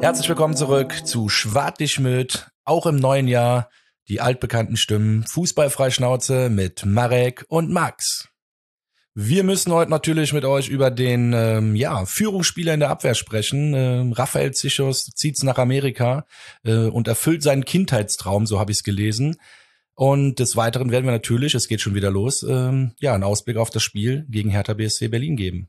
Herzlich willkommen zurück zu Schwartig-Möd, auch im neuen Jahr. Die altbekannten Stimmen Fußballfreischnauze mit Marek und Max. Wir müssen heute natürlich mit euch über den Führungsspieler in der Abwehr sprechen. Rafael Zichos zieht's nach Amerika und erfüllt seinen Kindheitstraum, so habe ich es gelesen. Und des Weiteren werden wir natürlich, es geht schon wieder los, einen Ausblick auf das Spiel gegen Hertha BSC Berlin geben.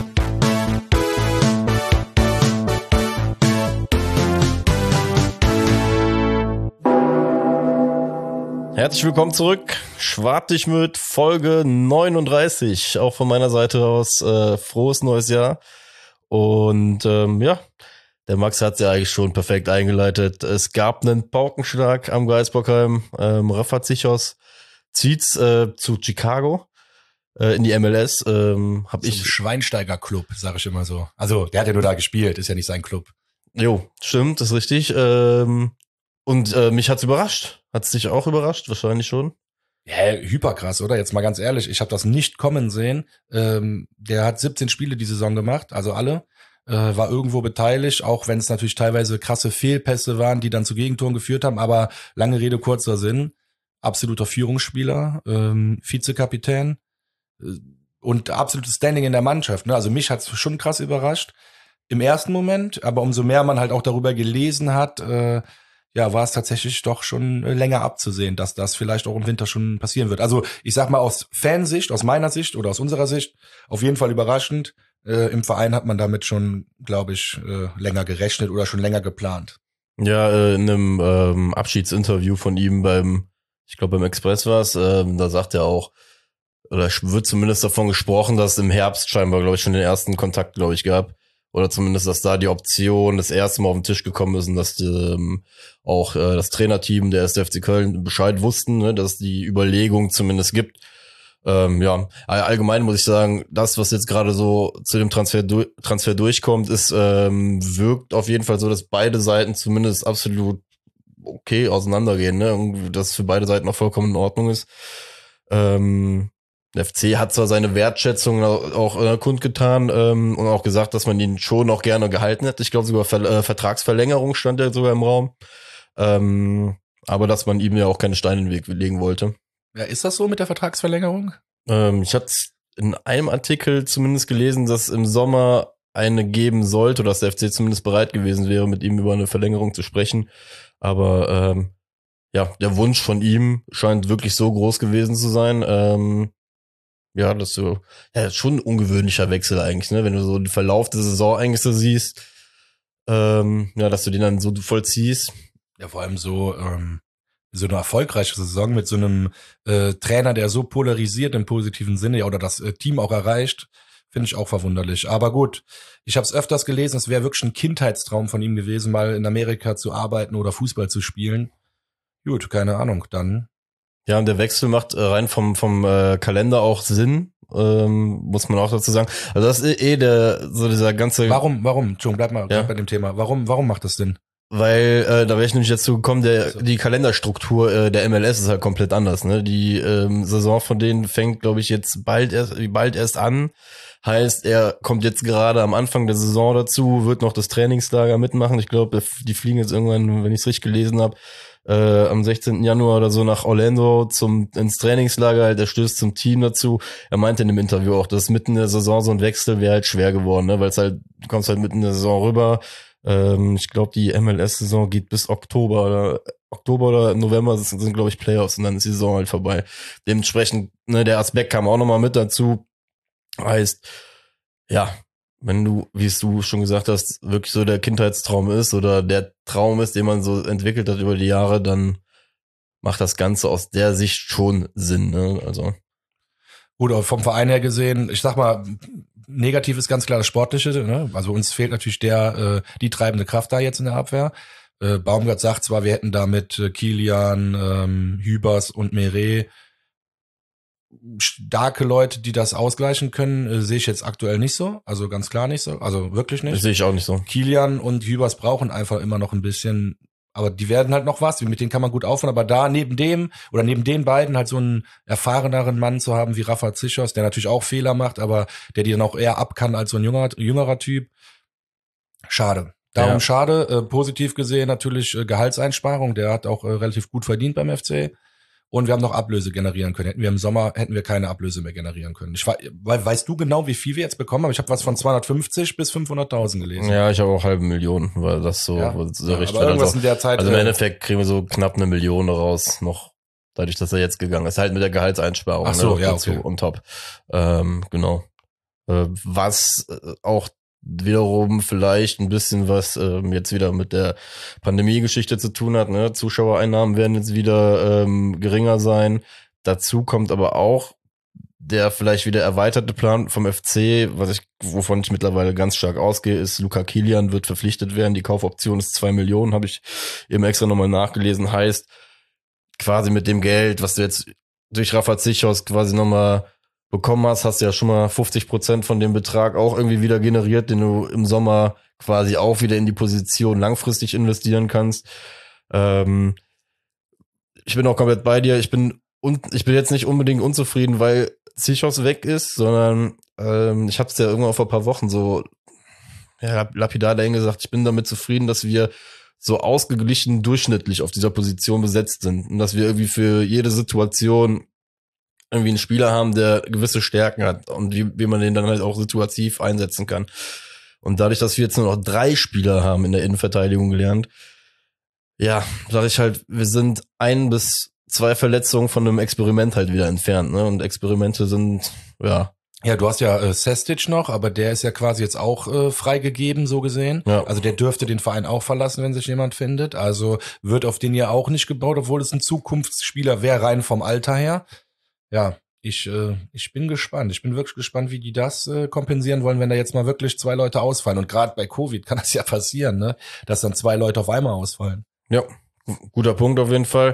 Herzlich willkommen zurück, Schwartig-Möd, Folge 39, auch von meiner Seite aus frohes neues Jahr und der Max hat es ja eigentlich schon perfekt eingeleitet. Es gab einen Paukenschlag am Geisbockheim, Rafa Zichos zieht's zu Chicago in die MLS. Zum Schweinsteiger-Club, sag ich immer so. Also der hat ja nur da gespielt, ist ja nicht sein Club. Jo, stimmt, ist richtig. Und mich hat's überrascht. Hat's dich auch überrascht? Wahrscheinlich schon. Ja, hyperkrass, oder? Jetzt mal ganz ehrlich, ich habe das nicht kommen sehen. Der hat 17 Spiele die Saison gemacht, also alle. War irgendwo beteiligt, auch wenn es natürlich teilweise krasse Fehlpässe waren, die dann zu Gegentoren geführt haben. Aber lange Rede, kurzer Sinn. Absoluter Führungsspieler, Vizekapitän und absolutes Standing in der Mannschaft. Ne? Also mich hat's schon krass überrascht im ersten Moment. Aber umso mehr man halt auch darüber gelesen hat, war es tatsächlich doch schon länger abzusehen, dass das vielleicht auch im Winter schon passieren wird. Also ich sag mal aus Fansicht, aus meiner Sicht oder aus unserer Sicht auf jeden Fall überraschend. Im Verein hat man damit schon, glaube ich, länger gerechnet oder schon länger geplant. Ja, in einem Abschiedsinterview von ihm beim Express war es, da sagt er auch, oder wird zumindest davon gesprochen, dass es im Herbst scheinbar, glaube ich, schon den ersten Kontakt, glaube ich, gab. Oder zumindest, dass da die Option das erste Mal auf den Tisch gekommen ist und dass auch das Trainerteam der 1. FC Köln Bescheid wussten, ne, dass es die Überlegung zumindest gibt. Allgemein muss ich sagen, das, was jetzt gerade so zu dem Transfer durchkommt, wirkt auf jeden Fall so, dass beide Seiten zumindest absolut okay auseinandergehen, ne, und dass für beide Seiten auch vollkommen in Ordnung ist. Der FC hat zwar seine Wertschätzung auch kundgetan und auch gesagt, dass man ihn schon noch gerne gehalten hätte. Ich glaube sogar Vertragsverlängerung stand ja sogar im Raum. Aber dass man ihm ja auch keine Steine in den Weg legen wollte. Ja, ist das so mit der Vertragsverlängerung? Ich hatte in einem Artikel zumindest gelesen, dass im Sommer eine geben sollte, oder dass der FC zumindest bereit gewesen wäre, mit ihm über eine Verlängerung zu sprechen. Aber der Wunsch von ihm scheint wirklich so groß gewesen zu sein. Das ist schon ein ungewöhnlicher Wechsel eigentlich, ne? Wenn du so den Verlauf der Saison eigentlich so siehst, dass du den dann so vollziehst. Ja, vor allem so eine erfolgreiche Saison mit so einem Trainer, der so polarisiert im positiven Sinne, ja, oder das Team auch erreicht, finde ich auch verwunderlich. Aber gut, ich habe es öfters gelesen, es wäre wirklich ein Kindheitstraum von ihm gewesen, mal in Amerika zu arbeiten oder Fußball zu spielen. Gut, keine Ahnung, dann. Ja, und der Wechsel macht rein vom Kalender auch Sinn, muss man auch dazu sagen. Also das ist dieser ganze... Warum? Entschuldigung, bleib mal bei dem Thema. Warum macht das Sinn? Weil, da wäre ich nämlich dazu gekommen, die Kalenderstruktur der MLS ist halt komplett anders, ne? Die Saison von denen fängt, glaube ich, jetzt bald erst an. Heißt, er kommt jetzt gerade am Anfang der Saison dazu, wird noch das Trainingslager mitmachen. Ich glaube, die fliegen jetzt irgendwann, wenn ich es richtig gelesen habe, am 16. Januar oder so nach Orlando ins Trainingslager, halt, er stößt zum Team dazu. Er meinte in dem Interview auch, dass mitten in der Saison so ein Wechsel wäre halt schwer geworden, ne? Weil du kommst halt mitten in der Saison rüber. Ich glaube, die MLS-Saison geht bis Oktober oder November, das sind glaube ich Playoffs und dann ist die Saison halt vorbei. Dementsprechend, ne, der Aspekt kam auch nochmal mit dazu. Heißt, ja, wenn du, wie du schon gesagt hast, wirklich so der Kindheitstraum ist oder der Traum ist, den man so entwickelt hat über die Jahre, dann macht das Ganze aus der Sicht schon Sinn, ne? Also. Gut, vom Verein her gesehen, ich sag mal, negativ ist ganz klar das Sportliche, ne? Also uns fehlt natürlich die treibende Kraft da jetzt in der Abwehr. Baumgart sagt zwar, wir hätten da mit Kilian, Hübers und Meret starke Leute, die das ausgleichen können, sehe ich jetzt aktuell nicht so. Also ganz klar nicht so. Also wirklich nicht. Das sehe ich auch nicht so. Kilian und Hübers brauchen einfach immer noch ein bisschen, aber die werden halt noch was. Mit denen kann man gut aufhören. Aber da neben den beiden halt so einen erfahreneren Mann zu haben wie Rafa Zichos, der natürlich auch Fehler macht, aber der die dann auch eher ab kann als so ein jüngerer Typ. Schade. Darum schade, positiv gesehen natürlich Gehaltseinsparung, der hat auch relativ gut verdient beim FC. Und wir haben noch Ablöse generieren können. Hätten wir im Sommer, hätten wir keine Ablöse mehr generieren können. Weißt du genau, wie viel wir jetzt bekommen haben? Ich habe was von 250 bis 500.000 gelesen. Ja, ich habe auch 500.000, weil das so, so richtig aber irgendwas in der Zeit. Also im Endeffekt kriegen wir so knapp 1 Million raus, noch dadurch, dass er jetzt gegangen ist. Halt mit der Gehaltseinsparung. Ach so, ne, ja, dazu okay. on top. Genau. Was auch wiederum vielleicht ein bisschen was jetzt wieder mit der Pandemie-Geschichte zu tun hat. Ne? Zuschauereinnahmen werden jetzt wieder geringer sein. Dazu kommt aber auch der vielleicht wieder erweiterte Plan vom FC, wovon ich mittlerweile ganz stark ausgehe, ist, Luca Kilian wird verpflichtet werden. Die Kaufoption ist 2 Millionen, habe ich eben extra nochmal nachgelesen. Heißt, quasi mit dem Geld, was du jetzt durch Rafa Zichos quasi nochmal bekommen hast du ja schon mal 50% von dem Betrag auch irgendwie wieder generiert, den du im Sommer quasi auch wieder in die Position langfristig investieren kannst. Ich bin auch komplett bei dir. Ich bin jetzt nicht unbedingt unzufrieden, weil Zichos weg ist, sondern ich habe es ja irgendwann vor ein paar Wochen so lapidar dahin gesagt, ich bin damit zufrieden, dass wir so ausgeglichen durchschnittlich auf dieser Position besetzt sind und dass wir irgendwie für jede Situation irgendwie einen Spieler haben, der gewisse Stärken hat und wie man den dann halt auch situativ einsetzen kann. Und dadurch, dass wir jetzt nur noch 3 Spieler haben in der Innenverteidigung gelernt, ja, sage ich halt, wir sind 1 bis 2 Verletzungen von einem Experiment halt wieder entfernt, ne? Und Experimente sind, ja. Ja, du hast ja Sestic noch, aber der ist ja quasi jetzt auch freigegeben, so gesehen. Ja. Also der dürfte den Verein auch verlassen, wenn sich jemand findet. Also wird auf den ja auch nicht gebaut, obwohl es ein Zukunftsspieler wäre, rein vom Alter her. Ja, ich bin gespannt. Ich bin wirklich gespannt, wie die das kompensieren wollen, wenn da jetzt mal wirklich 2 Leute ausfallen. Und gerade bei Covid kann das ja passieren, ne? Dass dann 2 Leute auf einmal ausfallen. Ja, guter Punkt auf jeden Fall.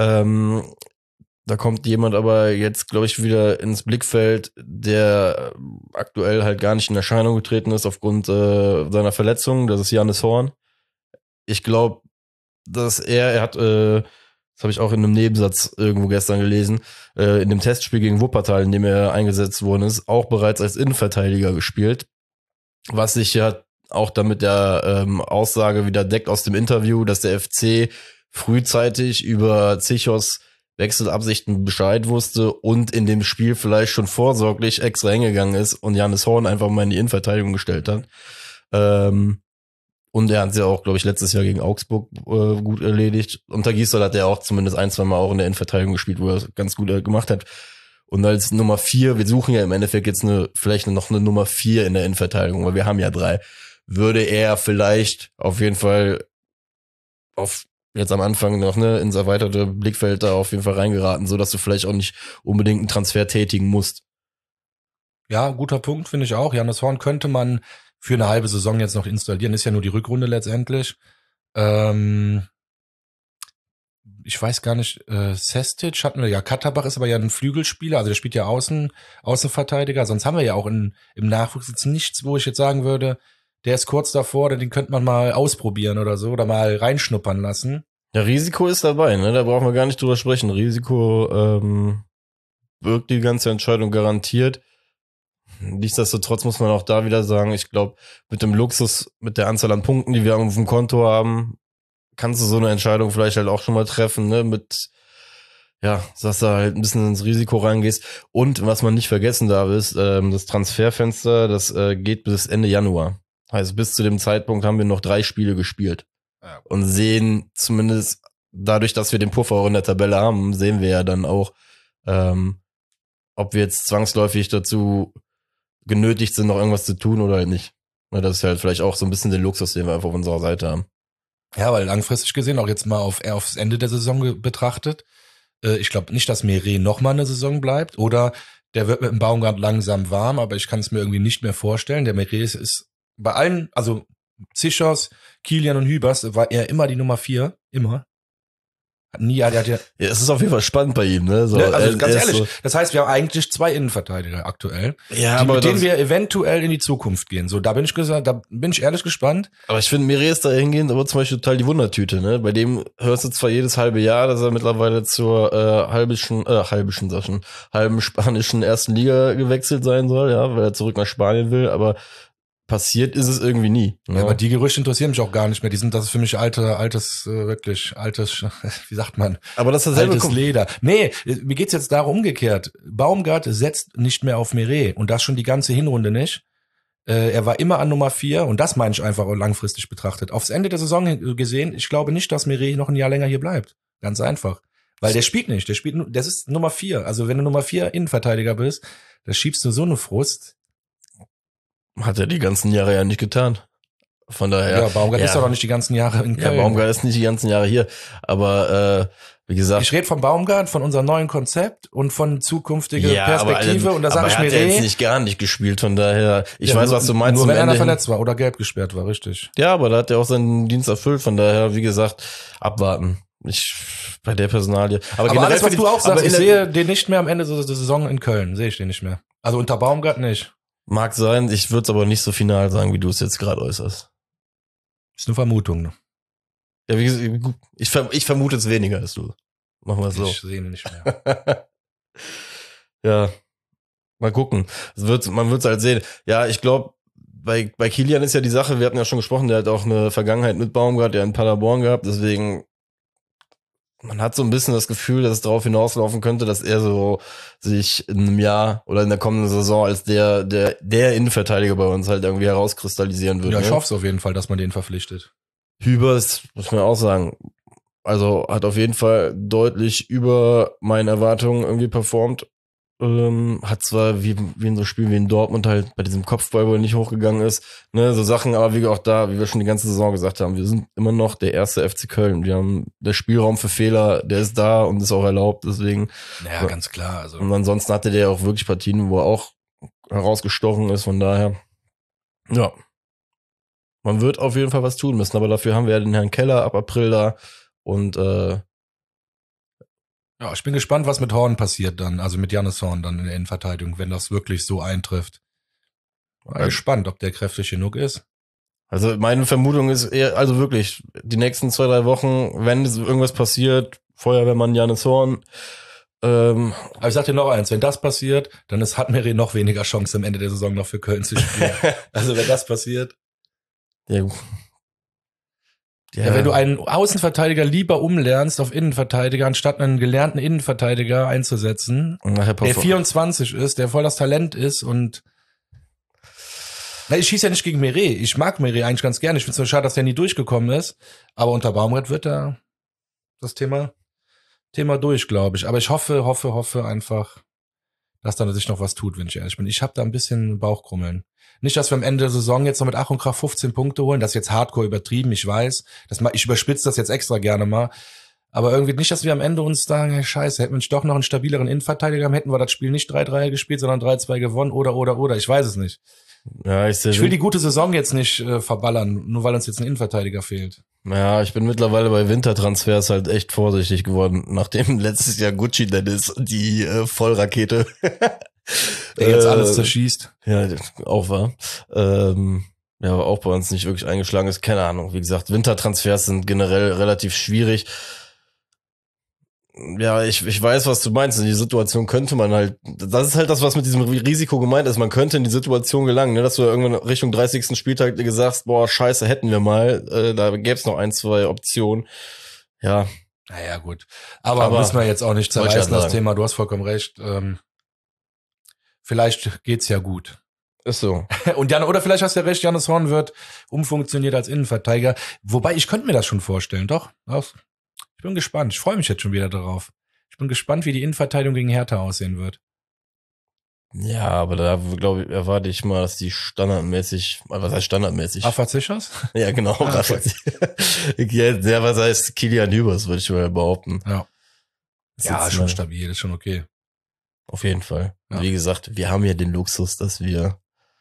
Da kommt jemand aber jetzt, glaube ich, wieder ins Blickfeld, der aktuell halt gar nicht in Erscheinung getreten ist aufgrund seiner Verletzung. Das ist Jannis Horn. Ich glaube, dass er hat, das habe ich auch in einem Nebensatz irgendwo gestern gelesen, in dem Testspiel gegen Wuppertal, in dem er eingesetzt worden ist, auch bereits als Innenverteidiger gespielt. Was sich ja auch damit der Aussage wieder deckt aus dem Interview, dass der FC frühzeitig über Zichos Wechselabsichten Bescheid wusste und in dem Spiel vielleicht schon vorsorglich extra hingegangen ist und Jannis Horn einfach mal in die Innenverteidigung gestellt hat. Und er hat sie auch, glaube ich, letztes Jahr gegen Augsburg gut erledigt. Unter Gisdol hat er auch zumindest 1-2 Mal auch in der Innenverteidigung gespielt, wo er es ganz gut gemacht hat. Und als Nummer 4, wir suchen ja im Endeffekt jetzt vielleicht noch eine Nummer 4 in der Innenverteidigung, weil wir haben ja 3, würde er vielleicht auf jeden Fall auf jetzt am Anfang noch ins erweiterte Blickfeld da auf jeden Fall reingeraten, so dass du vielleicht auch nicht unbedingt einen Transfer tätigen musst. Ja, guter Punkt, finde ich auch. Jannis Horn könnte man für eine halbe Saison jetzt noch installieren. Ist ja nur die Rückrunde letztendlich. Ich weiß gar nicht, Sestic hatten wir ja. Katterbach ist aber ja ein Flügelspieler, also der spielt ja Außenverteidiger. Sonst haben wir ja auch im Nachwuchs jetzt nichts, wo ich jetzt sagen würde, der ist kurz davor, oder den könnte man mal ausprobieren oder so, oder mal reinschnuppern lassen. Ja, Risiko ist dabei, ne? Da brauchen wir gar nicht drüber sprechen. Risiko wirkt die ganze Entscheidung garantiert. Nichtsdestotrotz muss man auch da wieder sagen, ich glaube, mit dem Luxus, mit der Anzahl an Punkten, die wir auf dem Konto haben, kannst du so eine Entscheidung vielleicht halt auch schon mal treffen, ne? Dass du halt ein bisschen ins Risiko reingehst. Und was man nicht vergessen darf, ist, das Transferfenster, das geht bis Ende Januar. Heißt, bis zu dem Zeitpunkt haben wir noch 3 Spiele gespielt. Ja. Und sehen zumindest dadurch, dass wir den Puffer auch in der Tabelle haben, sehen wir ja dann auch, ob wir jetzt zwangsläufig dazu genötigt sind, noch irgendwas zu tun oder halt nicht. Das ist halt vielleicht auch so ein bisschen der Luxus, den wir einfach auf unserer Seite haben. Ja, weil langfristig gesehen, auch jetzt mal aufs Ende der Saison betrachtet, ich glaube nicht, dass Meret noch mal eine Saison bleibt, oder der wird mit dem Baumgart langsam warm, aber ich kann es mir irgendwie nicht mehr vorstellen. Der Meret ist bei allen, also Zichos, Kilian und Hübers, war er immer die Nummer 4, immer. Es ist auf jeden Fall spannend bei ihm, ne? So, ne, also ganz ehrlich, so. Das heißt, wir haben eigentlich 2 Innenverteidiger aktuell, mit denen wir eventuell in die Zukunft gehen. So, da bin ich ehrlich gespannt. Aber ich finde, Meret ist da hingehend aber zum Beispiel total die Wundertüte, ne? Bei dem hörst du zwar jedes halbe Jahr, dass er mittlerweile zur halben spanischen ersten Liga gewechselt sein soll, ja, weil er zurück nach Spanien will, aber passiert ist es irgendwie nie. Ja, aber die Gerüchte interessieren mich auch gar nicht mehr. Das ist für mich wirklich altes, wie sagt man? Aber das ist dasselbe altes Leder. Nee, mir geht's jetzt darum umgekehrt. Baumgart setzt nicht mehr auf Meret und das schon die ganze Hinrunde nicht. Er war immer an Nummer 4 und das meine ich einfach langfristig betrachtet. Aufs Ende der Saison gesehen, ich glaube nicht, dass Meret noch ein Jahr länger hier bleibt. Ganz einfach. Weil der spielt nicht. Das ist Nummer 4. Also wenn du Nummer 4 Innenverteidiger bist, da schiebst du so eine Frust. Hat er die ganzen Jahre ja nicht getan. Von daher. Ja, Baumgart ist doch noch nicht die ganzen Jahre in Köln. Ja, Baumgart ist nicht die ganzen Jahre hier. Aber wie gesagt. Ich rede von Baumgart, von unserem neuen Konzept und von zukünftiger Perspektive. Und da sage ich mir, er hat jetzt nicht gar nicht gespielt. Von daher, ich weiß, was du meinst. Nur wenn einer verletzt war oder gelb gesperrt war, richtig. Ja, aber da hat er auch seinen Dienst erfüllt. Von daher, wie gesagt, abwarten. Bei der Personalie. Aber alles, was du auch sagst, ich sehe den nicht mehr am Ende der Saison in Köln. Sehe ich den nicht mehr. Also unter Baumgart nicht. Mag sein, ich würde es aber nicht so final sagen, wie du es jetzt gerade äußerst. Ist eine Vermutung, ne? Ja, wie gesagt, ich vermute es weniger als du. Machen wir es so. Ich sehe ihn nicht mehr. Ja, mal gucken. Man wird es halt sehen. Ja, ich glaube, bei Kilian ist ja die Sache, wir hatten ja schon gesprochen, der hat auch eine Vergangenheit mit Baumgart, der in Paderborn gehabt, deswegen man hat so ein bisschen das Gefühl, dass es darauf hinauslaufen könnte, dass er so sich in einem Jahr oder in der kommenden Saison als der Innenverteidiger bei uns halt irgendwie herauskristallisieren würde. Ja, ich hoffe es auf jeden Fall, dass man den verpflichtet. Hübers, muss man auch sagen, also hat auf jeden Fall deutlich über meinen Erwartungen irgendwie performt. Hat zwar wie in so Spielen wie in Dortmund halt bei diesem Kopfball, wo er nicht hochgegangen ist, ne, so Sachen, aber wie auch da, wie wir schon die ganze Saison gesagt haben, wir sind immer noch der erste FC Köln. Wir haben der Spielraum für Fehler, der ist da und ist auch erlaubt, deswegen. Naja, ganz klar. Also. Und ansonsten hatte der auch wirklich Partien, wo er auch herausgestochen ist, von daher, ja. Man wird auf jeden Fall was tun müssen, aber dafür haben wir ja den Herrn Keller ab April da und ja, ich bin gespannt, was mit Horn passiert dann, also mit Jannis Horn dann in der Innenverteidigung, wenn das wirklich so eintrifft. Gespannt, ob der kräftig genug ist. Also meine Vermutung ist eher, also wirklich, die nächsten 2-3 Wochen, wenn irgendwas passiert, Feuerwehrmann Jannis Horn. Aber ich sag dir noch eins, wenn das passiert, dann hat Meret noch weniger Chance am Ende der Saison noch für Köln zu spielen. Also wenn das passiert. Ja, wenn du einen Außenverteidiger lieber umlernst auf Innenverteidiger, anstatt einen gelernten Innenverteidiger einzusetzen, der 24 ist, der voll das Talent ist und ich schieße ja nicht gegen Meret. Ich mag Meret eigentlich ganz gerne. Ich finde es nur schade, dass der nie durchgekommen ist. Aber unter Baumgart wird da das Thema durch, glaube ich. Aber ich hoffe einfach, dass da sich noch was tut, wenn ich ehrlich bin. Ich habe da ein bisschen Bauchkrummeln. Nicht, dass wir am Ende der Saison jetzt noch mit Ach und Krach 15 Punkte holen. Das ist jetzt hardcore übertrieben, ich weiß. Ich überspitze das jetzt extra gerne mal. Aber irgendwie nicht, dass wir am Ende uns sagen, hey, scheiße, hätten wir nicht doch noch einen stabileren Innenverteidiger haben, hätten wir das Spiel nicht 3-3 gespielt, sondern 3-2 gewonnen oder. Ich weiß es nicht. Ja, ich will die gute Saison jetzt nicht verballern, nur weil uns jetzt ein Innenverteidiger fehlt. Ja, ich bin mittlerweile bei Wintertransfers halt echt vorsichtig geworden, nachdem letztes Jahr Gucci Dennis die Vollrakete der jetzt alles zerschießt. Ja, auch wahr. Ja, aber auch bei uns nicht wirklich eingeschlagen ist. Keine Ahnung. Wie gesagt, Wintertransfers sind generell relativ schwierig. Ja, ich weiß, was du meinst. In die Situation könnte man halt, das ist halt das, was mit diesem Risiko gemeint ist. Man könnte in die Situation gelangen, ne, dass du irgendwann Richtung 30. Spieltag gesagt, boah, scheiße, hätten wir mal. Da gäbe es noch 1-2 Optionen. Ja. Naja, gut. Aber müssen wir jetzt auch nicht zerreißen, das Thema. Du hast vollkommen recht. Vielleicht geht's ja gut. Ist so. Und oder vielleicht hast du ja recht, Jannis Horn wird umfunktioniert als Innenverteidiger. Wobei, ich könnte mir das schon vorstellen, doch. Ich bin gespannt. Ich freue mich jetzt schon wieder darauf. Ich bin gespannt, wie die Innenverteidigung gegen Hertha aussehen wird. Ja, aber da, glaube ich, erwarte ich mal, dass die standardmäßig, was heißt standardmäßig? Rafa Zichos? Ja, genau. Okay. Ja, was heißt Kilian Hübers, würde ich mal behaupten. Ja. Ja, ist schon stabil, ist schon okay. Auf jeden Fall. Ja. Wie gesagt, wir haben ja den Luxus, dass wir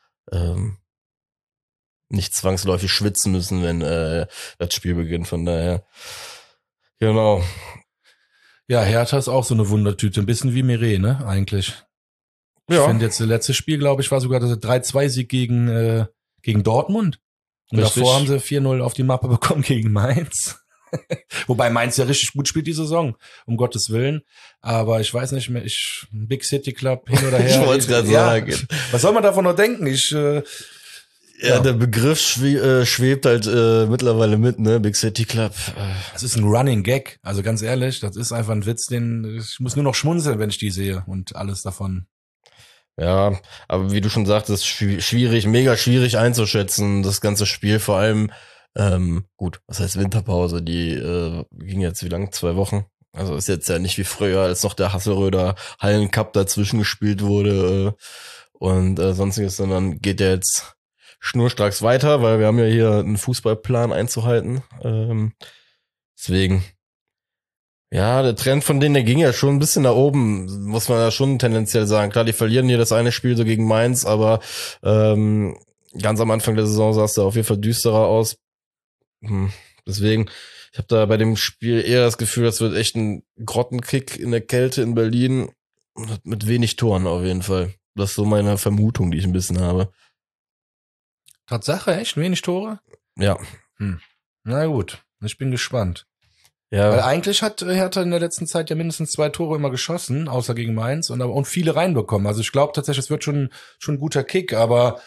nicht zwangsläufig schwitzen müssen, wenn das Spiel beginnt. Von daher, genau. Ja, Hertha ist auch so eine Wundertüte. Ein bisschen wie Meret, ne, eigentlich. Ich finde jetzt das letzte Spiel, glaube ich, war sogar das 3-2-Sieg gegen Dortmund. Und Richtig. davor haben sie 4-0 auf die Mappe bekommen gegen Mainz. Wobei Mainz ja richtig gut spielt die Saison, um Gottes Willen. Aber ich weiß nicht mehr, Big City Club hin oder her. Ich wollte es gerade sagen. Was soll man davon noch denken? Ja, der Begriff schwebt halt mittlerweile mit, ne? Big City Club. Das ist ein Running Gag. Also ganz ehrlich, das ist einfach ein Witz, ich muss nur noch schmunzeln, wenn ich die sehe und alles davon. Ja, aber wie du schon sagtest, schwierig, mega schwierig einzuschätzen, das ganze Spiel, vor allem, gut, was heißt Winterpause, die ging jetzt wie lang? 2 Wochen? Also ist jetzt ja nicht wie früher, als noch der Hasselröder Hallencup dazwischen gespielt wurde und sonstiges, sondern geht ja jetzt schnurstracks weiter, weil wir haben ja hier einen Fußballplan einzuhalten. Deswegen, ja, der Trend von denen, der ging ja schon ein bisschen nach oben, muss man ja schon tendenziell sagen. Klar, die verlieren hier das eine Spiel so gegen Mainz, aber ganz am Anfang der Saison sah es da auf jeden Fall düsterer aus. Deswegen, ich habe da bei dem Spiel eher das Gefühl, das wird echt ein Grottenkick in der Kälte in Berlin mit wenig Toren auf jeden Fall. Das ist so meine Vermutung, die ich ein bisschen habe. Tatsache, echt? Wenig Tore? Ja. Na gut, ich bin gespannt. Ja. Weil eigentlich hat Hertha in der letzten Zeit ja mindestens 2 Tore immer geschossen, außer gegen Mainz, und viele reinbekommen. Also ich glaube tatsächlich, es wird schon ein guter Kick, aber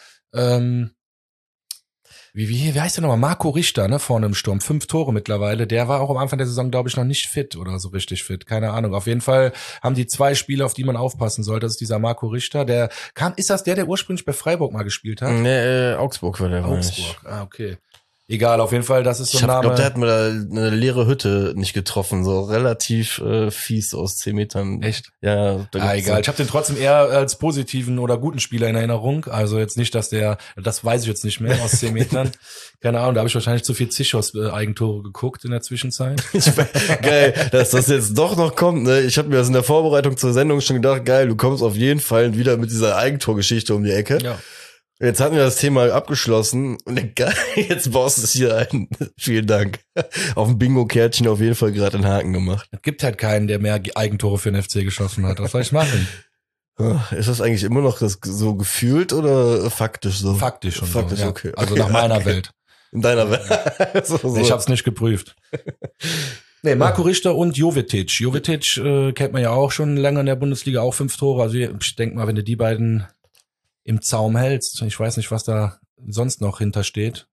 wie heißt der nochmal? Marco Richter, ne, vorne im Sturm. 5 Tore mittlerweile. Der war auch am Anfang der Saison, glaube ich, noch nicht fit oder so richtig fit. Keine Ahnung. Auf jeden Fall haben die 2 Spieler, auf die man aufpassen soll. Das ist dieser Marco Richter. Ist das der ursprünglich bei Freiburg mal gespielt hat? Nee, Augsburg war der. Augsburg, okay. Egal, auf jeden Fall, das ist so ein Name. Ich glaube, der hat mir da eine leere Hütte nicht getroffen, so relativ fies aus 10 Metern. Echt? Ja. Egal, ich habe den trotzdem eher als positiven oder guten Spieler in Erinnerung. Also jetzt nicht, das weiß ich jetzt nicht mehr, aus 10 Metern. Keine Ahnung, da habe ich wahrscheinlich zu viel Zichos Eigentore geguckt in der Zwischenzeit. Geil, dass das jetzt doch noch kommt. Ne? Ich habe mir das in der Vorbereitung zur Sendung schon gedacht, geil, du kommst auf jeden Fall wieder mit dieser Eigentorgeschichte um die Ecke. Ja. Jetzt hatten wir das Thema abgeschlossen und jetzt baust du es hier ein. Vielen Dank. Auf dem Bingo-Kärtchen auf jeden Fall gerade einen Haken gemacht. Es gibt halt keinen, der mehr Eigentore für den FC geschossen hat. Was soll ich machen? Ist das eigentlich immer noch das so gefühlt oder faktisch so? Faktisch schon. Faktisch, so, ja. okay. Also nach meiner Welt. In deiner Welt. so. Ich hab's nicht geprüft. Nee, Marco Richter und Jovetic. Jovetic kennt man ja auch schon länger in der Bundesliga, auch 5 Tore. Also ich denke mal, wenn du die beiden im Zaum hältst. Ich weiß nicht, was da sonst noch hintersteht.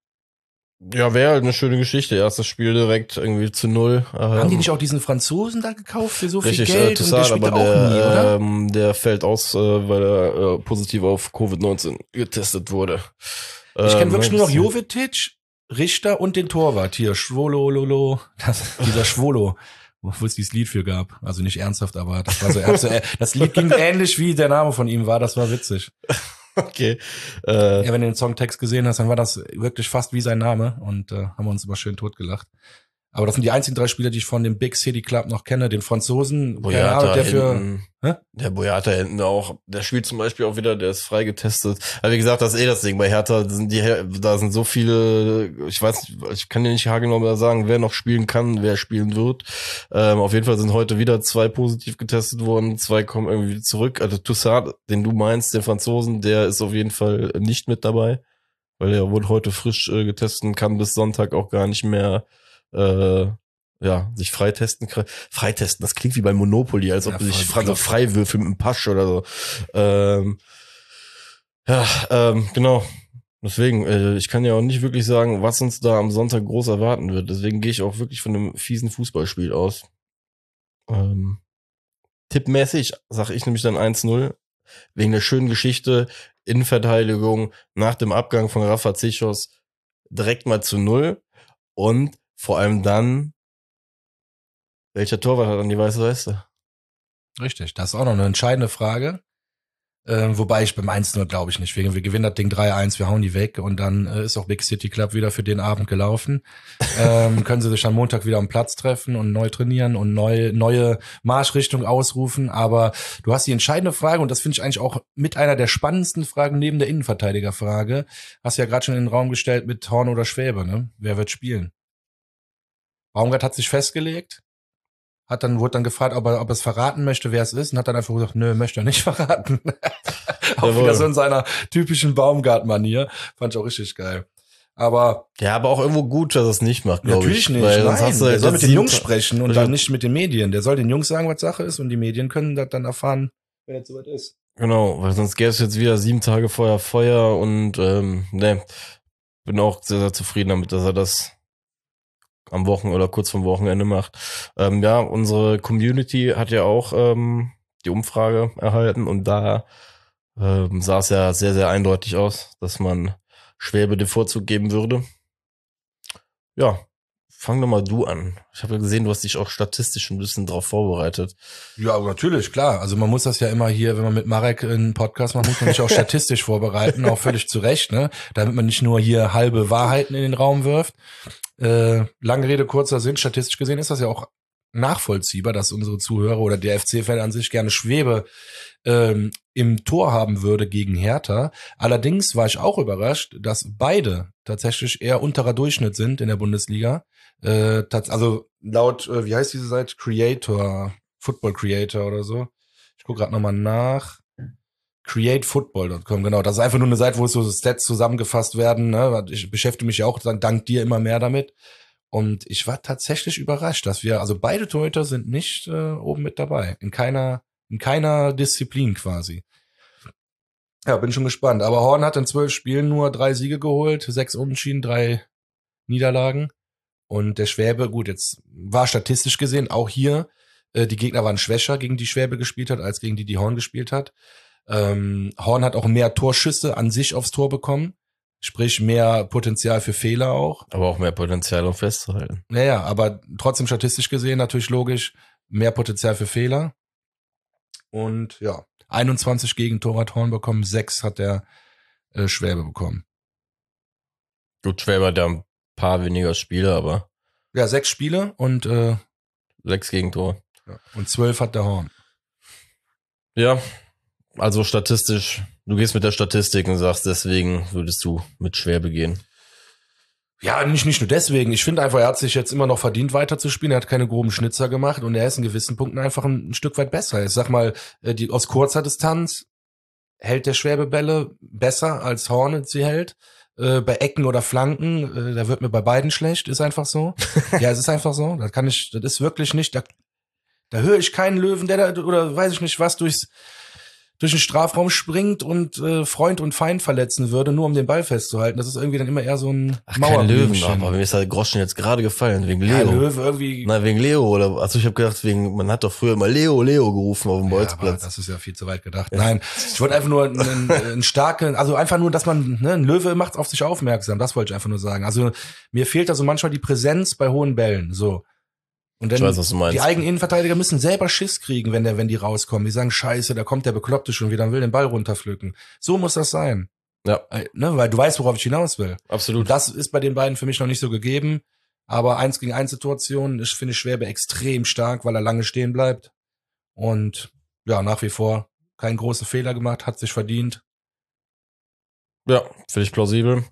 Ja, wäre halt eine schöne Geschichte. Erstes Spiel direkt irgendwie zu 0. Haben die nicht auch diesen Franzosen da gekauft für so viel richtig, Geld? Toussaint, und der aber auch nie, oder? Der fällt aus, weil er positiv auf Covid-19 getestet wurde. Ich kenne wirklich nur noch Jovetic, Richter und den Torwart hier. Schwolo, dieser Schwolo. Wo es dieses Lied für gab. Also nicht ernsthaft, aber das war so das Lied ging ähnlich wie der Name von ihm war, das war witzig. Okay. Ja, wenn du den Songtext gesehen hast, dann war das wirklich fast wie sein Name und haben wir uns immer schön totgelacht. Aber das sind die einzigen 3 Spieler, die ich von dem Big City Club noch kenne. Den Franzosen, Boyata der Boyata hinten auch. Der spielt zum Beispiel auch wieder, der ist frei getestet. Aber wie gesagt, das ist das Ding. Bei Hertha da sind so viele, ich weiß nicht, ich kann dir nicht haargenau sagen, wer noch spielen kann, wer spielen wird. Auf jeden Fall sind heute wieder 2 positiv getestet worden. 2 kommen irgendwie zurück. Also Toussaint, den du meinst, den Franzosen, der ist auf jeden Fall nicht mit dabei. Weil er wurde heute frisch getestet und kann bis Sonntag auch gar nicht mehr sich freitesten, das klingt wie bei Monopoly, als ob du dich so frei würfeln mit einem Pasch oder so. Genau. Deswegen, ich kann ja auch nicht wirklich sagen, was uns da am Sonntag groß erwarten wird. Deswegen gehe ich auch wirklich von einem fiesen Fußballspiel aus. Tippmäßig sage ich nämlich dann 1-0. Wegen der schönen Geschichte, Innenverteidigung, nach dem Abgang von Rafa Zichos direkt mal zu 0 und vor allem dann, welcher Torwart hat dann die weiße Weste? Richtig, das ist auch noch eine entscheidende Frage. Wobei ich beim 1-0 glaube ich nicht. Wir gewinnen das Ding 3-1, wir hauen die weg und dann ist auch Big City Club wieder für den Abend gelaufen. Können sie sich am Montag wieder am Platz treffen und neu trainieren und neue Marschrichtung ausrufen. Aber du hast die entscheidende Frage und das finde ich eigentlich auch mit einer der spannendsten Fragen neben der Innenverteidigerfrage. Hast du ja gerade schon in den Raum gestellt mit Horn oder Schwäbe, ne? Wer wird spielen? Baumgart hat sich festgelegt, wurde dann gefragt, ob er es verraten möchte, wer es ist, und hat dann einfach gesagt, nö, möchte er nicht verraten. Auch wieder so in seiner typischen Baumgart-Manier. Fand ich auch richtig geil. Aber auch irgendwo gut, dass er es nicht macht, glaube ich. Natürlich nicht, weil nein. Hast du der soll mit den Jungs sprechen und dann nicht mit den Medien. Der soll den Jungs sagen, was Sache ist, und die Medien können das dann erfahren, wenn es soweit ist. Genau, weil sonst gäbe es jetzt wieder 7 Tage vorher Feuer und ne, bin auch sehr, sehr zufrieden damit, dass er das am Wochenende oder kurz vom Wochenende macht. Ja, unsere Community hat ja auch die Umfrage erhalten und da sah es ja sehr, sehr eindeutig aus, dass man Schwäbe den Vorzug geben würde. Ja, fang doch mal du an. Ich habe ja gesehen, du hast dich auch statistisch ein bisschen drauf vorbereitet. Ja, aber natürlich, klar. Also man muss das ja immer hier, wenn man mit Marek einen Podcast macht, muss man sich auch statistisch vorbereiten, auch völlig zu Recht, ne? Damit man nicht nur hier halbe Wahrheiten in den Raum wirft. Lange Rede, kurzer Sinn, statistisch gesehen ist das ja auch nachvollziehbar, dass unsere Zuhörer oder der FC-Fan an sich gerne Schwebe im Tor haben würde gegen Hertha. Allerdings war ich auch überrascht, dass beide tatsächlich eher unterer Durchschnitt sind in der Bundesliga. Also laut, wie heißt diese Seite? Football Creator oder so. Ich gucke gerade nochmal nach. Createfootball.com, genau. Das ist einfach nur eine Seite, wo so Stats zusammengefasst werden. Ne? Ich beschäftige mich ja auch dank dir immer mehr damit. Und ich war tatsächlich überrascht, dass also beide Torhüter sind nicht oben mit dabei. In keiner Disziplin quasi. Ja, bin schon gespannt. Aber Horn hat in 12 Spielen nur 3 Siege geholt, 6 Unentschieden, 3 Niederlagen. Und der Schwäbe, gut, jetzt war statistisch gesehen auch hier, die Gegner waren schwächer, gegen die Schwäbe gespielt hat, als gegen die Horn gespielt hat. Horn hat auch mehr Torschüsse an sich aufs Tor bekommen, sprich mehr Potenzial für Fehler auch. Aber auch mehr Potenzial, um festzuhalten. Naja, aber trotzdem statistisch gesehen natürlich logisch, mehr Potenzial für Fehler. Und ja, 21 Gegentore hat Horn bekommen, 6 hat der Schwäbe bekommen. Gut, Schwäbe hat ja ein paar weniger Spiele, aber ja, 6 Spiele und 6 Gegentore. Ja, und 12 hat der Horn. Ja, also statistisch, du gehst mit der Statistik und sagst, deswegen würdest du mit Schwäbe gehen. Ja, nicht nur deswegen. Ich finde einfach, er hat sich jetzt immer noch verdient, weiterzuspielen. Er hat keine groben Schnitzer gemacht und er ist in gewissen Punkten einfach ein Stück weit besser. Ich sag mal, aus kurzer Distanz hält der Schwäbe Bälle besser als Horn sie hält. Bei Ecken oder Flanken, da wird mir bei beiden schlecht, ist einfach so. Ja, es ist einfach so. Das ist wirklich nicht, da höre ich keinen Löwen, der da, oder weiß ich nicht was, durch den Strafraum springt und Freund und Feind verletzen würde, nur um den Ball festzuhalten. Das ist irgendwie dann immer eher so ein kein Löwen, aber mir ist halt Groschen jetzt gerade gefallen, wegen Leo. Ja, Löwe irgendwie. Na, wegen Leo, oder, also ich habe gedacht, man hat doch früher immer Leo gerufen auf dem Bolzplatz. Ja, das ist ja viel zu weit gedacht. Nein, ich wollte einfach nur einen starken, also einfach nur, dass man, ne, ein Löwe macht auf sich aufmerksam, das wollte ich einfach nur sagen. Also mir fehlt da so manchmal die Präsenz bei hohen Bällen, so. Und dann, ich weiß, was du meinst. Die eigenen Innenverteidiger müssen selber Schiss kriegen, wenn die rauskommen. Die sagen, scheiße, da kommt der Bekloppte schon wieder und will den Ball runterpflücken. So muss das sein. Ja. Ne, weil du weißt, worauf ich hinaus will. Absolut. Und das ist bei den beiden für mich noch nicht so gegeben. Aber 1 gegen 1 Situationen finde ich Schwäbe extrem stark, weil er lange stehen bleibt. Und ja, nach wie vor keinen großen Fehler gemacht, hat sich verdient. Ja, finde ich plausibel.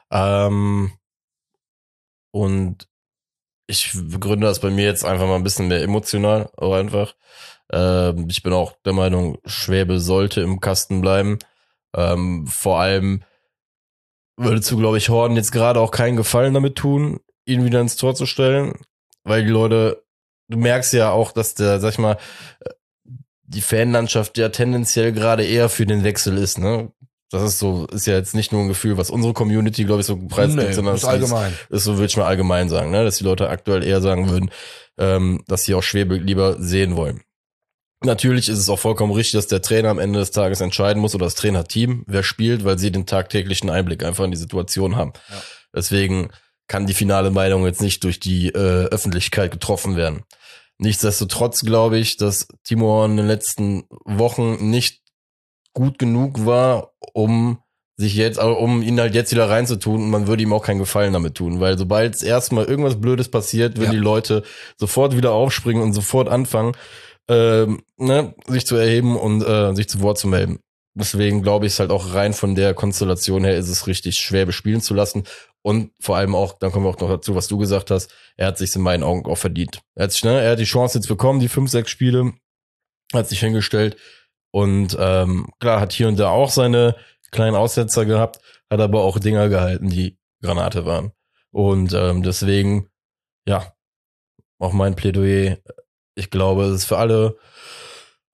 Und ich begründe das bei mir jetzt einfach mal ein bisschen mehr emotional, auch einfach. Ich bin auch der Meinung, Schwäbe sollte im Kasten bleiben. Vor allem würdest du, glaube ich, Horn jetzt gerade auch keinen Gefallen damit tun, ihn wieder ins Tor zu stellen, weil die Leute, du merkst ja auch, dass der, sag ich mal, die Fanlandschaft ja tendenziell gerade eher für den Wechsel ist, ne? Das ist ja jetzt nicht nur ein Gefühl, was unsere Community, glaube ich, so preisgibt, sondern das ist allgemein. Ist so, würde ich mal allgemein sagen, ne? Dass die Leute aktuell eher sagen würden, dass sie auch Schwäbe lieber sehen wollen. Natürlich ist es auch vollkommen richtig, dass der Trainer am Ende des Tages entscheiden muss oder das Trainerteam, wer spielt, weil sie den tagtäglichen Einblick einfach in die Situation haben. Ja. Deswegen kann die finale Meinung jetzt nicht durch die Öffentlichkeit getroffen werden. Nichtsdestotrotz glaube ich, dass Timo Horn in den letzten Wochen nicht gut genug war, um ihn halt jetzt wieder reinzutun, und man würde ihm auch keinen Gefallen damit tun, weil sobald es erstmal irgendwas Blödes passiert, würden die Leute sofort wieder aufspringen und sofort anfangen, sich zu erheben und sich zu Wort zu melden. Deswegen glaube ich es halt auch rein von der Konstellation her ist es richtig, Schwäbe spielen zu lassen. Und vor allem auch, dann kommen wir auch noch dazu, was du gesagt hast, er hat sich in meinen Augen auch verdient. Er hat die Chance jetzt bekommen, die 5, 6 Spiele, hat sich hingestellt und klar, hat hier und da auch seine kleinen Aussetzer gehabt, hat aber auch Dinger gehalten, die Granate waren. Und deswegen, ja, auch mein Plädoyer, ich glaube, es ist für alle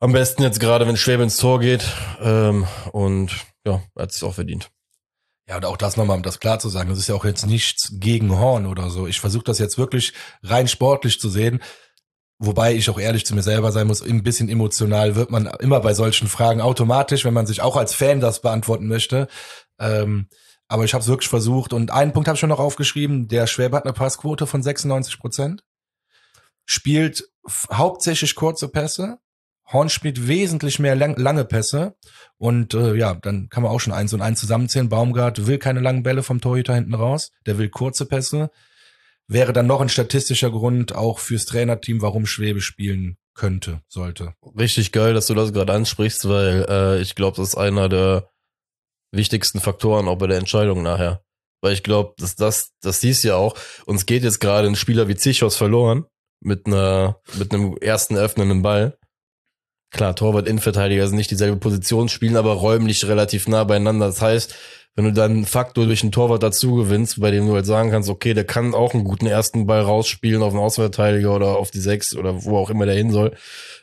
Am besten jetzt gerade, wenn Schwäbe ins Tor geht. Und ja, er hat sich auch verdient. Ja, und auch das nochmal, um das klar zu sagen, das ist ja auch jetzt nichts gegen Horn oder so. Ich versuche das jetzt wirklich rein sportlich zu sehen. Wobei ich auch ehrlich zu mir selber sein muss, ein bisschen emotional wird man immer bei solchen Fragen automatisch, wenn man sich auch als Fan das beantworten möchte. Aber ich habe es wirklich versucht und einen Punkt habe ich schon noch aufgeschrieben, der Schwäbe hat eine Passquote von 96%, spielt hauptsächlich kurze Pässe, Horn spielt wesentlich mehr lange Pässe und ja, dann kann man auch schon 1 und 1 zusammenzählen. Baumgart will keine langen Bälle vom Torhüter hinten raus, der will kurze Pässe. Wäre dann noch ein statistischer Grund auch fürs Trainerteam, warum Schwäbe spielen sollte. Richtig geil, dass du das gerade ansprichst, weil ich glaube, das ist einer der wichtigsten Faktoren auch bei der Entscheidung nachher. Weil ich glaube, das siehst du ja auch, uns geht jetzt gerade ein Spieler wie Zichos verloren mit einem ersten öffnenden Ball. Klar, Torwart, Innenverteidiger sind nicht dieselbe Position, spielen aber räumlich relativ nah beieinander. Das heißt, wenn du dann einen Faktor durch einen Torwart dazu gewinnst, bei dem du halt sagen kannst, okay, der kann auch einen guten ersten Ball rausspielen auf den Außenverteidiger oder auf die 6 oder wo auch immer der hin soll,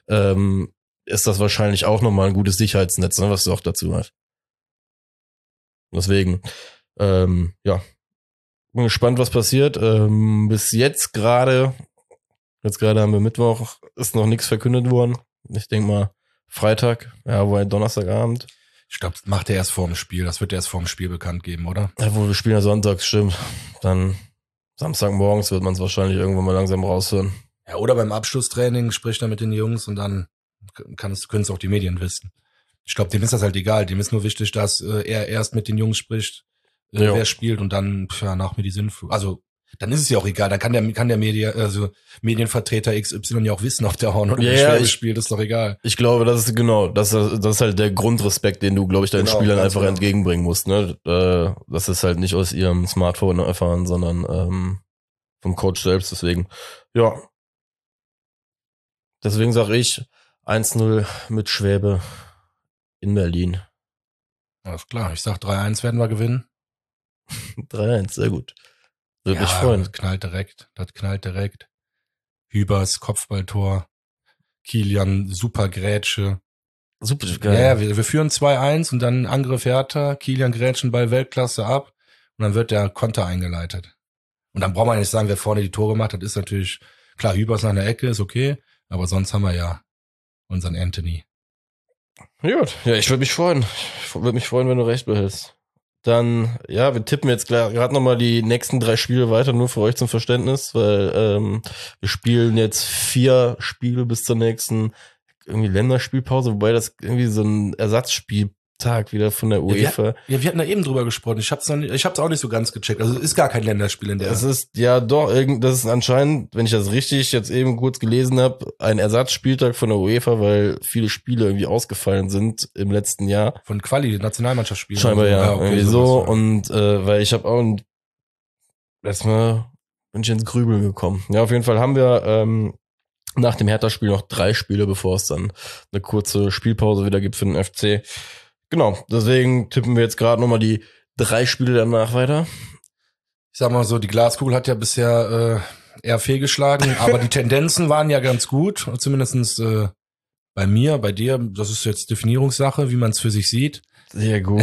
ist das wahrscheinlich auch nochmal ein gutes Sicherheitsnetz, ne, was du auch dazu hast. Deswegen, ja, bin gespannt, was passiert. Bis jetzt gerade haben wir Mittwoch, ist noch nichts verkündet worden. Ich denke mal Freitag, ja, wohl Donnerstagabend. Ich glaube, das macht er erst vor dem Spiel. Das wird er erst vor dem Spiel bekannt geben, oder? Ja, wo wir spielen ja sonntags, stimmt. Dann Samstagmorgens wird man es wahrscheinlich irgendwann mal langsam raushören. Ja, oder beim Abschlusstraining spricht er mit den Jungs und dann können es auch die Medien wissen. Ich glaube, dem ist das halt egal. Dem ist nur wichtig, dass er erst mit den Jungs spricht, wer spielt und dann nach mir die Sinnflut. Also dann ist es ja auch egal. Dann kann der Medienvertreter XY ja auch wissen, ob der Horn oder Schwäbe spielt. Ist doch egal. Ich glaube, das ist halt der Grundrespekt, den du, glaube ich, deinen Spielern einfach entgegenbringen musst. Ne, das ist halt nicht aus ihrem Smartphone erfahren, sondern vom Coach selbst. Deswegen, ja. Deswegen sage ich 1-0 mit Schwäbe in Berlin. Alles klar. Ich sag 3-1 werden wir gewinnen. 3-1, sehr gut. Würde mich freuen. Das knallt direkt. Hübers, Kopfballtor. Kilian, super Grätsche. Super geil. Ja, wir führen 2-1 und dann Angriff Hertha. Kilian grätschen Ball Weltklasse ab und dann wird der Konter eingeleitet. Und dann braucht man nicht sagen, wer vorne die Tore macht. Das ist natürlich, klar, Hübers nach einer Ecke ist okay, aber sonst haben wir ja unseren Anthony. Gut, ja, ich würde mich freuen. Ich würde mich freuen, wenn du recht behältst. Dann, ja, wir tippen jetzt gerade nochmal die nächsten 3 Spiele weiter, nur für euch zum Verständnis, weil wir spielen jetzt 4 Spiele bis zur nächsten irgendwie Länderspielpause, wobei das irgendwie so ein Ersatzspieltag wieder von der UEFA. Ja, wir hatten da eben drüber gesprochen. Ich hab's auch nicht so ganz gecheckt. Also es ist gar kein Länderspiel in der. Es ist ja doch, das ist anscheinend, wenn ich das richtig jetzt eben kurz gelesen habe, ein Ersatzspieltag von der UEFA, weil viele Spiele irgendwie ausgefallen sind im letzten Jahr. Von Quali, Nationalmannschaftsspielen. Scheinbar ja, okay, irgendwie so. Und weil ich habe auch erstmal bin ich ins Grübeln gekommen. Ja, auf jeden Fall haben wir nach dem Hertha-Spiel noch 3 Spiele, bevor es dann eine kurze Spielpause wieder gibt für den FC. Genau, deswegen tippen wir jetzt gerade nochmal die 3 Spiele danach weiter. Ich sag mal so, die Glaskugel hat ja bisher eher fehlgeschlagen, aber die Tendenzen waren ja ganz gut, zumindestens bei mir, bei dir. Das ist jetzt Definierungssache, wie man es für sich sieht. Sehr gut.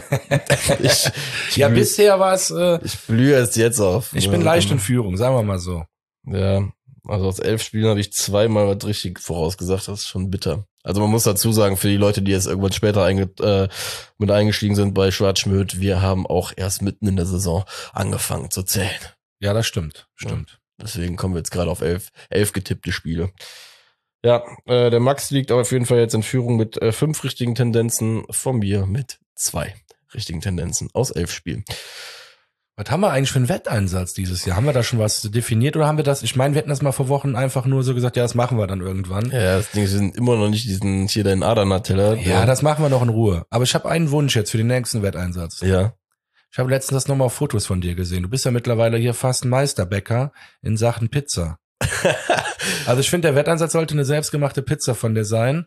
Bisher war es... ich blühe es jetzt auf. Ich bin leicht in Führung, sagen wir mal so. Ja, also aus 11 Spielen habe ich 2-mal was richtig vorausgesagt. Das ist schon bitter. Also man muss dazu sagen, für die Leute, die jetzt irgendwann später mit eingestiegen sind bei Schwarzschmidt, wir haben auch erst mitten in der Saison angefangen zu zählen. Ja, das stimmt. Ja, deswegen kommen wir jetzt gerade auf 11 getippte Spiele. Ja, der Max liegt aber auf jeden Fall jetzt in Führung mit 5 richtigen Tendenzen, von mir mit 2 richtigen Tendenzen aus 11 Spielen. Was haben wir eigentlich für einen Wetteinsatz dieses Jahr? Haben wir da schon was definiert oder haben wir das, ich meine, wir hätten das mal vor Wochen einfach nur so gesagt, ja, das machen wir dann irgendwann. Ja, das Ding, wir sind immer noch nicht hier dein Adana-Teller. Ja, das machen wir noch in Ruhe. Aber ich habe einen Wunsch jetzt für den nächsten Wetteinsatz. Ja. Ich habe letztens nochmal Fotos von dir gesehen. Du bist ja mittlerweile hier fast ein Meisterbäcker in Sachen Pizza. Also ich finde, der Wetteinsatz sollte eine selbstgemachte Pizza von dir sein.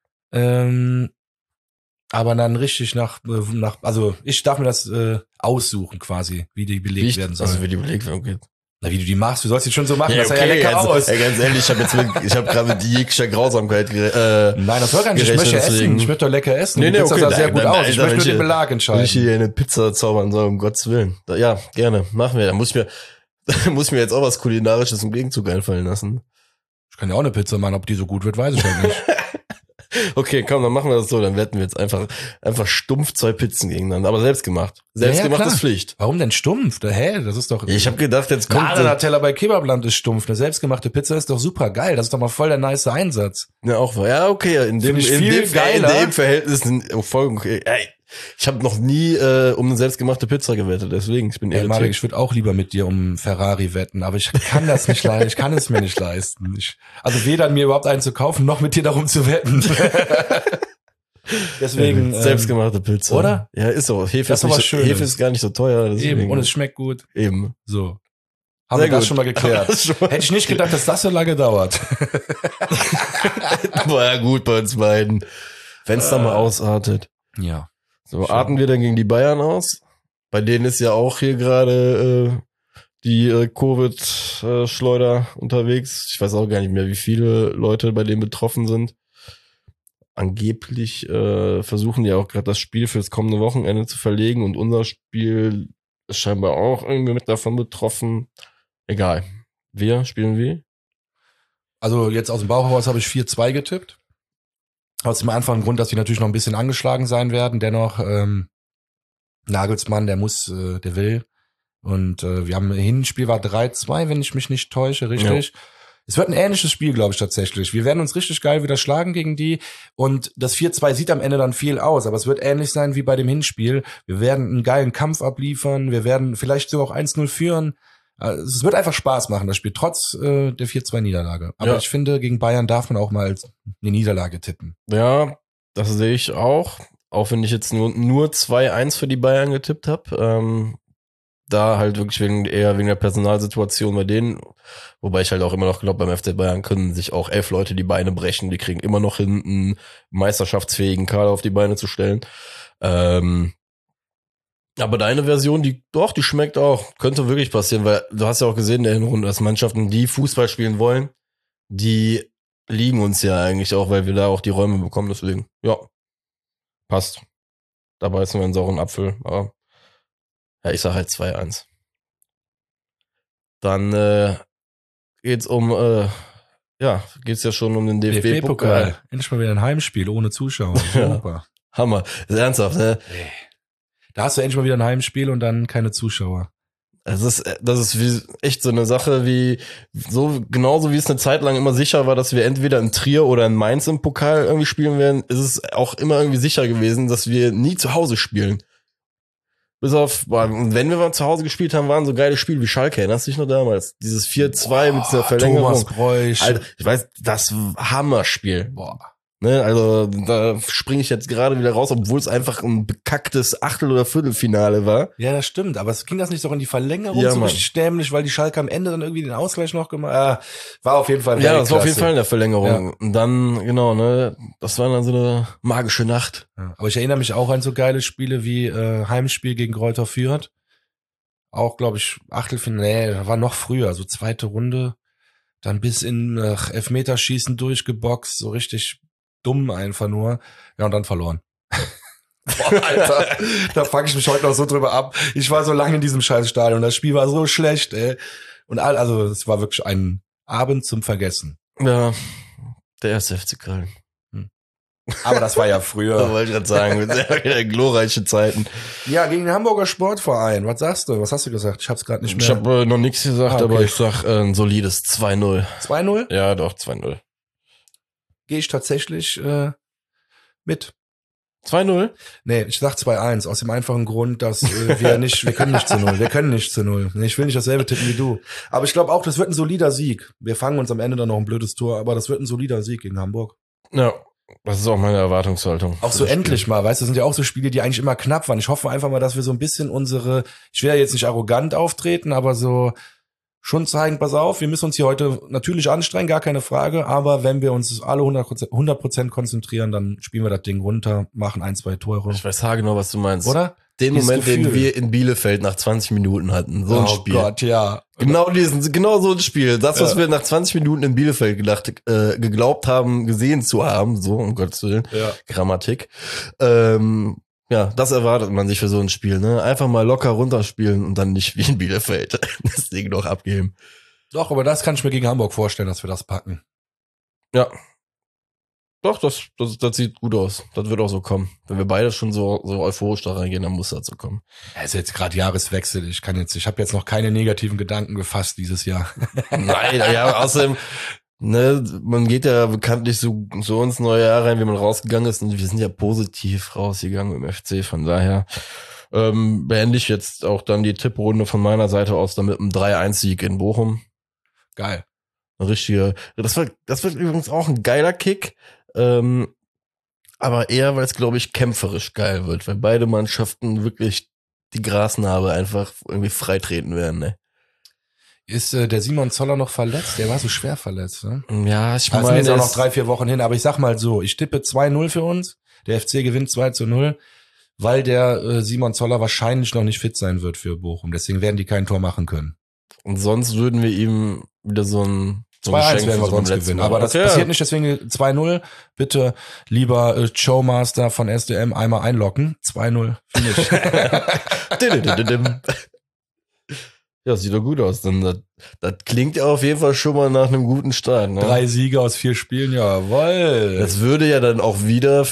Aber dann richtig also ich darf mir das aussuchen quasi, wie die belegt werden soll. Also wie die belegt werden, okay. Na, wie du die machst, du sollst die schon so machen, Ja, das sah ja lecker aus. Ja, ganz ehrlich, ich habe gerade mit jeglicher Grausamkeit Nein, das war gar nicht. Ich möchte essen. Ich möchte doch lecker essen. Die Pizza sah sehr gut aus. Ich möchte nur den Belag entscheiden. Will ich hier eine Pizza zaubern, so um Gottes Willen. Ja, gerne, machen wir. Da muss ich mir jetzt auch was Kulinarisches im Gegenzug einfallen lassen. Ich kann ja auch eine Pizza machen, ob die so gut wird, weiß ich halt nicht. Okay, komm, dann machen wir das so. Dann wetten wir jetzt einfach stumpf 2 Pizzen gegeneinander. Aber selbst gemacht. Selbst gemacht ist Pflicht. Warum denn stumpf? Hä? Das ist doch... Ich habe gedacht, jetzt kommt... der Teller bei Kebabland ist stumpf. Eine selbstgemachte Pizza ist doch super geil. Das ist doch mal voll der nice Einsatz. Ja, auch. Ja, okay. In dem Verhältnis... voll okay. Ey, ich habe noch nie um eine selbstgemachte Pizza gewettet. Deswegen, ich bin irritiert. Marek, ich würde auch lieber mit dir um Ferrari wetten. Aber ich kann das nicht leisten. Ich kann es mir nicht leisten. Also weder mir überhaupt einen zu kaufen, noch mit dir darum zu wetten. Deswegen selbstgemachte Pizza. Oder? Ja, ist so. Hefe ist gar nicht so teuer. Deswegen. Eben, und es schmeckt gut. Eben. So. Haben wir das schon mal geklärt. Hätte ich nicht gedacht, dass das so lange dauert. War ja gut bei uns beiden. Wenn es dann mal ausartet. Ja. So, arten wir dann gegen die Bayern aus? Bei denen ist ja auch hier gerade die Covid-Schleuder unterwegs. Ich weiß auch gar nicht mehr, wie viele Leute bei denen betroffen sind. Angeblich versuchen die auch gerade das Spiel für das kommende Wochenende zu verlegen und unser Spiel ist scheinbar auch irgendwie mit davon betroffen. Egal. Wir spielen wie? Also jetzt aus dem Bauch heraus habe ich 4-2 getippt. Aus dem einfachen Grund, dass die natürlich noch ein bisschen angeschlagen sein werden. Dennoch Nagelsmann, der will. Und wir haben Hinspiel war 3-2, wenn ich mich nicht täusche, richtig? Ja. Es wird ein ähnliches Spiel, glaube ich, tatsächlich. Wir werden uns richtig geil wieder schlagen gegen die. Und das 4-2 sieht am Ende dann viel aus, aber es wird ähnlich sein wie bei dem Hinspiel. Wir werden einen geilen Kampf abliefern. Wir werden vielleicht sogar auch 1-0 führen. Also es wird einfach Spaß machen, das Spiel, trotz der 4-2-Niederlage. Aber ich finde, gegen Bayern darf man auch mal eine Niederlage tippen. Ja, das sehe ich auch. Auch wenn ich jetzt nur 2-1 für die Bayern getippt habe. Da halt wirklich wegen der Personalsituation bei denen. Wobei ich halt auch immer noch glaube, beim FC Bayern können sich auch 11 Leute die Beine brechen. Die kriegen immer noch hin, einen meisterschaftsfähigen Kader auf die Beine zu stellen. Aber deine Version, die schmeckt auch. Könnte wirklich passieren, weil du hast ja auch gesehen in der Hinrunde, dass Mannschaften, die Fußball spielen wollen, die liegen uns ja eigentlich auch, weil wir da auch die Räume bekommen. Deswegen, ja, passt. Da beißen wir einen sauren Apfel. Aber ja, ich sag halt 2-1. Dann geht's geht's ja schon um den DFB-Pokal. Endlich mal wieder ein Heimspiel ohne Zuschauer. Super. Hammer. Das ist ernsthaft, ne? Da hast du endlich mal wieder ein Heimspiel und dann keine Zuschauer. Das ist wie echt so eine Sache genauso wie es eine Zeit lang immer sicher war, dass wir entweder in Trier oder in Mainz im Pokal irgendwie spielen werden, ist es auch immer irgendwie sicher gewesen, dass wir nie zu Hause spielen. Bis auf, wenn wir mal zu Hause gespielt haben, waren so geile Spiele wie Schalke, erinnerst du dich noch damals? Dieses 4-2 mit dieser Verlängerung. Thomas Bräuch. Alter, ich weiß, das Hammerspiel. Boah. Ne, also da springe ich jetzt gerade wieder raus, obwohl es einfach ein bekacktes Achtel- oder Viertelfinale war. Ja, das stimmt, aber ging das nicht doch in die Verlängerung so richtig dämlich, weil die Schalke am Ende dann irgendwie den Ausgleich noch gemacht war auf jeden Fall. Ja, das war auf jeden Fall in der Verlängerung. Ja. Und dann, genau, ne, das war dann so eine magische Nacht. Ja, aber ich erinnere mich auch an so geile Spiele wie Heimspiel gegen Greuther Fürth. Auch, glaube ich, Achtelfinale, war noch früher, so zweite Runde. Dann bis in Elfmeterschießen durchgeboxt, so richtig dumm einfach nur. Ja, und dann verloren. Boah, Alter, da fange ich mich heute noch so drüber ab. Ich war so lange in diesem Scheißstadion. Das Spiel war so schlecht, ey. Und also es war wirklich ein Abend zum Vergessen. Ja, der erste FC Köln. Aber das war ja früher. Das wollte ich gerade sagen, wieder glorreiche Zeiten. Ja, gegen den Hamburger Sportverein. Was sagst du? Was hast du gesagt? Ich hab's gerade nicht mehr. Ich habe noch nichts gesagt, okay. Aber ich sag ein solides 2-0. 2-0? Ja, doch, 2-0. Gehe ich tatsächlich mit. 2-0? Nee, ich sag 2-1, aus dem einfachen Grund, dass wir können nicht zu 0. Wir können nicht zu 0. Nee, ich will nicht dasselbe tippen wie du. Aber ich glaube auch, das wird ein solider Sieg. Wir fangen uns am Ende dann noch ein blödes Tor, aber das wird ein solider Sieg gegen Hamburg. Ja, das ist auch meine Erwartungshaltung. Auch so endlich mal, weißt du, das sind ja auch so Spiele, die eigentlich immer knapp waren. Ich hoffe einfach mal, dass wir so ein bisschen ich will ja jetzt nicht arrogant auftreten, aber so schon zeigen, pass auf, wir müssen uns hier heute natürlich anstrengen, gar keine Frage, aber wenn wir uns alle 100% konzentrieren, dann spielen wir das Ding runter, machen 1, 2 Tore. Ich weiß haargenau, was du meinst. Oder? den Dieses Moment, den Gefühl. wir in Bielefeld nach 20 Minuten hatten. So ein Spiel. Oh Gott, ja. Genau so ein Spiel. Das, was wir nach 20 Minuten in Bielefeld geglaubt haben, gesehen zu haben, so, um Gottes Willen, Ja. Grammatik. Ja, das erwartet man sich für so ein Spiel, ne? Einfach mal locker runterspielen und dann nicht wie in Bielefeld das Ding noch abgeben. Doch, aber das kann ich mir gegen Hamburg vorstellen, dass wir das packen. Ja. Doch, das sieht gut aus. Das wird auch so kommen. Wenn wir beide schon so euphorisch da reingehen, dann muss das so kommen. Es ist jetzt gerade Jahreswechsel. Ich habe jetzt noch keine negativen Gedanken gefasst dieses Jahr. Nein, ja, außerdem, ne, man geht ja bekanntlich so ins neue Jahr rein, wie man rausgegangen ist, und wir sind ja positiv rausgegangen im FC, von daher beende ich jetzt auch dann die Tipprunde von meiner Seite aus dann mit einem 3-1-Sieg in Bochum. Geil. Ein richtiger, das wird übrigens auch ein geiler Kick, aber eher, weil es, glaube ich, kämpferisch geil wird, weil beide Mannschaften wirklich die Grasnarbe einfach irgendwie freitreten werden, ne? Ist der Simon Zoller noch verletzt? Der war so schwer verletzt, ne? Ja, ich Das sind meine, jetzt auch noch 3-4 Wochen hin, aber ich sag mal so, ich tippe 2-0 für uns. Der FC gewinnt 2-0, weil der Simon Zoller wahrscheinlich noch nicht fit sein wird für Bochum. Deswegen werden die kein Tor machen können. und sonst würden wir ihm wieder so ein 2-1 werden wir sonst gewinnen. Aber das passiert nicht, deswegen 2-0. Bitte, lieber Showmaster von SDM, einmal einloggen. 2-0 Finish. Ja, sieht doch gut aus. Das klingt ja auf jeden Fall schon mal nach einem guten Start. Ne? 3 Siege aus 4 Spielen, jawohl. Das würde ja dann auch wieder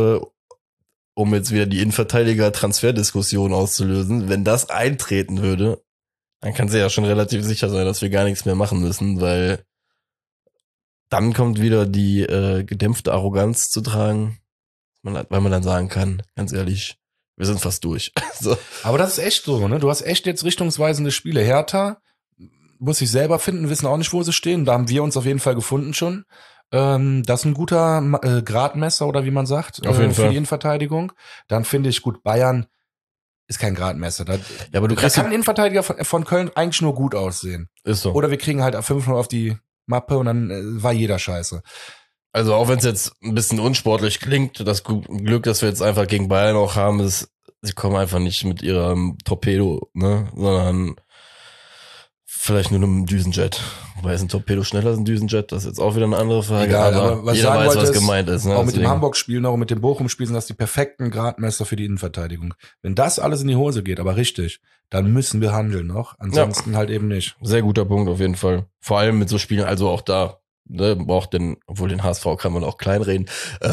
um jetzt wieder die Innenverteidiger-Transferdiskussion auszulösen, wenn das eintreten würde, dann kann sie ja schon relativ sicher sein, dass wir gar nichts mehr machen müssen, weil dann kommt wieder die gedämpfte Arroganz zu tragen, weil man dann sagen kann, ganz ehrlich, wir sind fast durch. So. Aber das ist echt so, ne? Du hast echt jetzt richtungsweisende Spiele. Hertha muss sich selber finden, wissen auch nicht, wo sie stehen. Da haben wir uns auf jeden Fall gefunden schon. Das ist ein guter Gradmesser, oder wie man sagt, Auf jeden für Fall. die Innenverteidigung. Dann finde ich gut, Bayern ist kein Gradmesser. Da Ja, aber du kriegst kann ein Innenverteidiger von Köln eigentlich nur gut aussehen. ist so. Oder wir kriegen halt 5-0 auf die Mappe und dann war jeder scheiße. Also auch wenn es jetzt ein bisschen unsportlich klingt, das Glück, das wir jetzt einfach gegen Bayern auch haben, ist, sie kommen einfach nicht mit ihrem Torpedo, ne, sondern vielleicht nur einem Düsenjet. Wobei ist ein Torpedo schneller als ein Düsenjet, das ist jetzt auch wieder eine andere Frage. Egal, aber was ich jeder sagen weiß, wollte, was ist, gemeint ist. Ne? Auch mit dem Deswegen- Hamburg-Spiel noch und mit dem Bochum-Spiel sind das die perfekten Gradmesser für die Innenverteidigung. Wenn das alles in die Hose geht, aber richtig, dann müssen wir handeln noch. Ansonsten halt eben nicht. Sehr guter Punkt auf jeden Fall. Vor allem mit so Spielen, also auch da, ne, obwohl den HSV kann man auch kleinreden,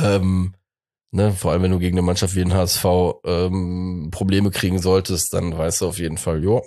ne, vor allem wenn du gegen eine Mannschaft wie den HSV Probleme kriegen solltest, dann weißt du auf jeden Fall, jo,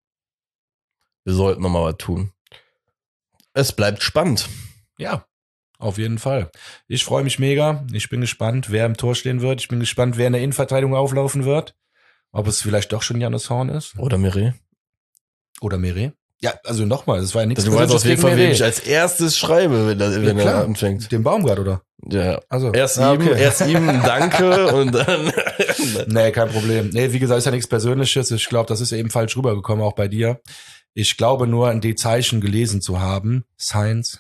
wir sollten noch mal was tun. Es bleibt spannend. Ja, auf jeden Fall. Ich freue mich mega. Ich bin gespannt, wer im Tor stehen wird. Ich bin gespannt, wer in der Innenverteidigung auflaufen wird. Ob es vielleicht doch schon Janus Horn ist. Oder Mire? Oder Meret. Ja, also nochmal, das war ja nichts Du weißt auf jeden gegen Fall, wen Meret. ich als erstes schreibe, wenn er klar. anfängt. Den Baumgart, oder? Ja. Also, Erst okay. ihm ein Danke und dann. Nee, kein Problem. Nee, wie gesagt, ist ja nichts Persönliches. Ich glaube, das ist eben falsch rübergekommen, auch bei dir. Ich glaube nur, in die Zeichen gelesen zu haben. Science.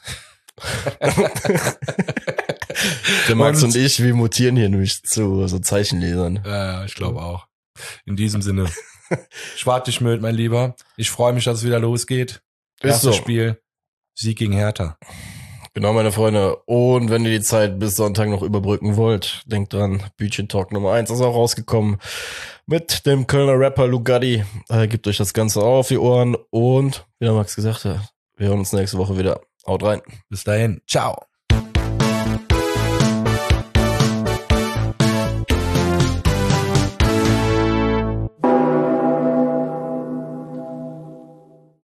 Der Max und ich, wir mutieren hier nämlich zu so Zeichenlesern. Ja, ich glaube auch. In diesem Sinne. Schwartigmüll, mein Lieber. Ich freue mich, dass es wieder losgeht. Ist Erstes so. Spiel. Sieg gegen Hertha. Genau, meine Freunde. Und wenn ihr die Zeit bis Sonntag noch überbrücken wollt, denkt dran, Bütchen Talk Nummer 1 ist auch rausgekommen mit dem Kölner Rapper Lugatti. Gebt euch das Ganze auf die Ohren und, wie der Max gesagt hat, wir hören uns nächste Woche wieder. Haut rein. Bis dahin. Ciao.